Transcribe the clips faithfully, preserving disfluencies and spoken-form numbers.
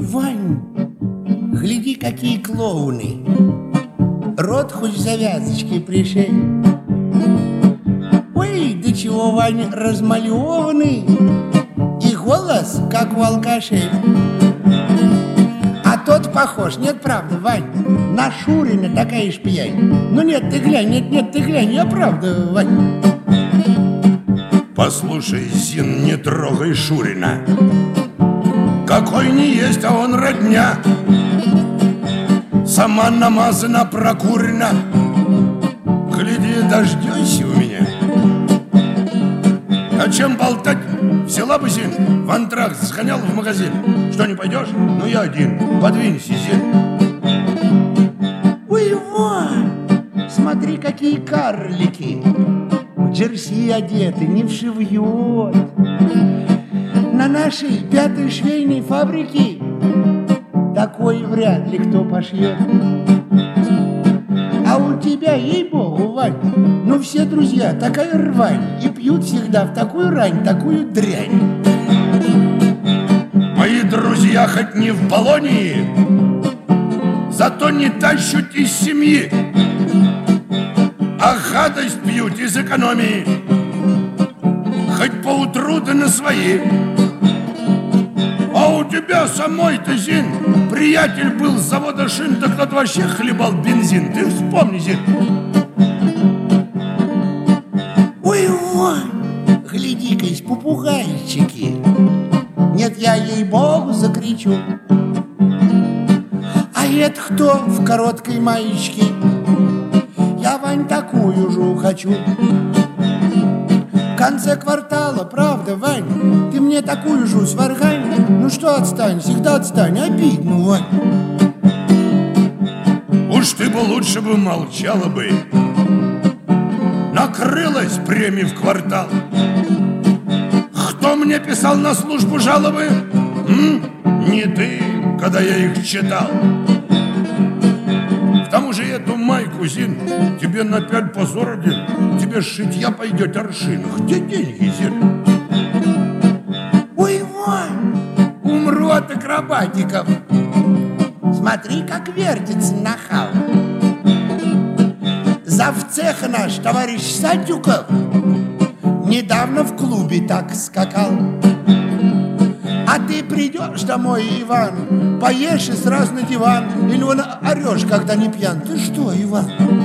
Вань, гляди, какие клоуны. Рот хоть завязочки пришей. Ой, до чего, Вань, размалеванный. И голос, как у алкашей. А тот похож, нет, правда, Вань? На Шурина такая ж пьянь. Ну нет, ты глянь, нет, нет, ты глянь, я правда, Вань. Послушай, Зин, не трогай Шурина. Какой не есть, а он родня. Сама намазана, прокурена. Гляди, дождёйся у меня. А чем болтать? Взяла бы, Зин, в антракт сгонял в магазин. Что, не пойдешь? Ну, я один. Подвинься, Зин. Ой, Вань, смотри, какие карлики. В джерси одеты, не вшивьет. На нашей пятой швейной фабрике такой вряд ли кто пошьет. А у тебя, ей-богу, Вань, ну все друзья, такая рвань. И пьют всегда в такую рань, такую дрянь. Мои друзья хоть не в Болонии, зато не тащут из семьи, а гадость пьют из экономии. Хоть поутру да на свои. А у тебя самой-то, Зин, приятель был с завода шин, так тот вообще хлебал бензин. Ты вспомни, Зин. Ой, Вань, гляди-ка, попугайчики. Нет, я ей-богу закричу. А это кто в короткой маечке? Я, Вань, такую же хочу. В конце квартала, правда, Вань? Ты мне такую же сваргань. Ну что, отстань, всегда отстань, обидно, Вань. Уж ты бы лучше бы молчала бы. Накрылась премия в квартал. Кто мне писал на службу жалобы? М? Не ты, когда я их читал. К тому же эту майку, Зин, тебе на пять позор один. Тебе шитья пойдет аршин. Где деньги, Зин? Ой, Вань, умру от акробатиков. Смотри, как вертится нахал. Завцеха наш, товарищ Садюков, недавно в клубе так скакал. А ты придешь домой, Иван, поешь и сразу на диван. Или вон орешь, когда не пьян. Ты что, Иван?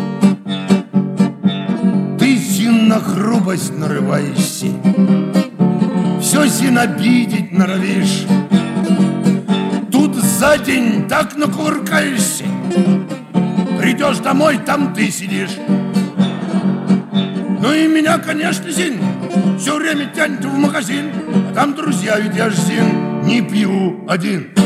Ты, Зин, на грубость нарываешься. Все, Зин, обидеть норовишь. Тут за день так накуркаешься. Придешь домой, там ты сидишь. Ну и меня, конечно, Зин, все время тянет в магазин. А там друзья, ведь я ж, Зин, не пью один.